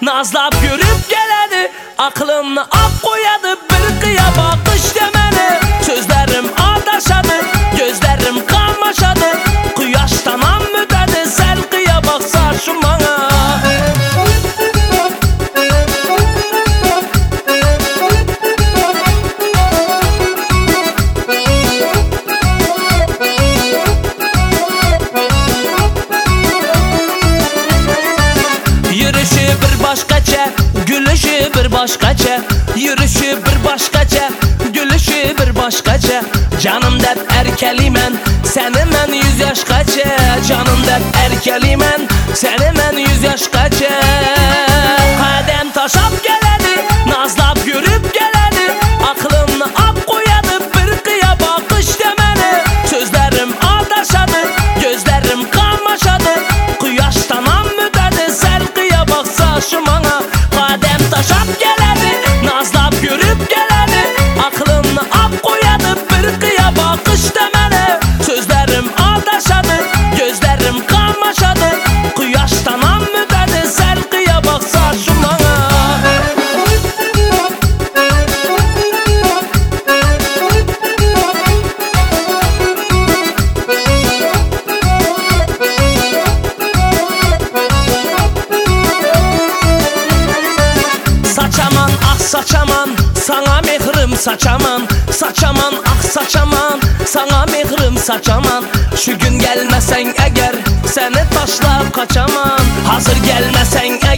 nazlap görüp geləni, aklımla ak koyadı bir kıya bakış deməni. Sözlerim adaşadı, gözlerim karmaşadı, kıyaştan müdədi, sen kıya baksa şu bana. Yürüyüşü bir başkaça, gülüşü bir başkaça, yürüyüşü bir başkaça, gülüşü bir başkaça. Canım dep erkeliymen, seni men 100 yaş kaça. Canım dep erkeliymen, seni men 100 yaş kaça. Kadem taşap geleni, nazlap yürüp geleni, aklımla ak koyadı bir kıya bakış demeni. Sözlerim adaşadı, gözlerim karmaşadı, kıyaştan müdədi, sen kıya baksa şu bana. Kadem taşap geleni, nazlap yürüp geleni, aklımla ak koyadı bir kıya bakış demeni. Sözlerim adaşadı, gözlerim karmaşadı, kıyaştan müdədi, sen kıya baksa şu bana. Saçaman ah saçaman, sana mehrim saçaman. Saçaman ah saçaman, sana mehrim saçaman. Şu gün gelmesen eğer, seni taşlap kaçaman. Hazır gelmesen